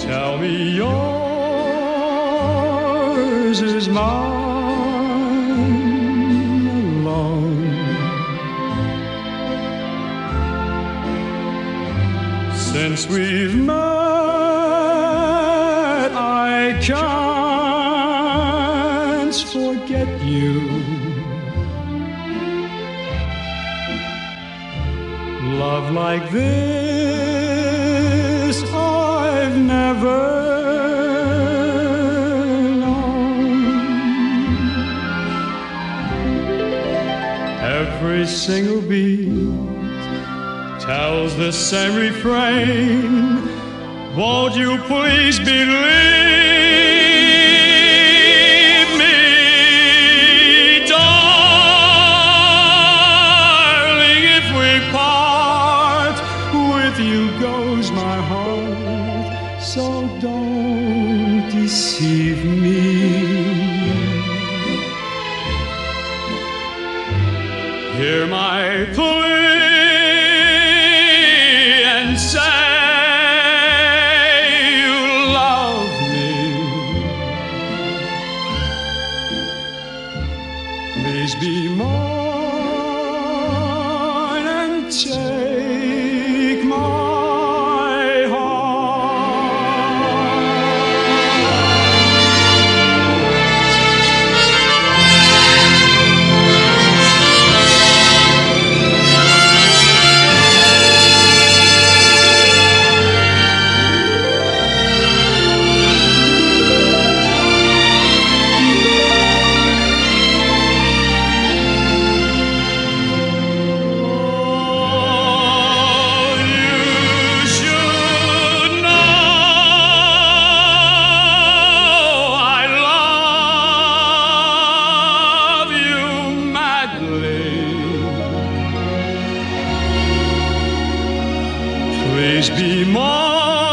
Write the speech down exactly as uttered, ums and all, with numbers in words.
Tell me yours is mine alone. Since we've met, I can't forget you. Love like this I've never known. Every single beat tells the same refrain. Won't you please believe me, darling? If we part, with you goes my heart. So don't deceive me. Hear my plea and say you love me. Please be mine and take my please be mine.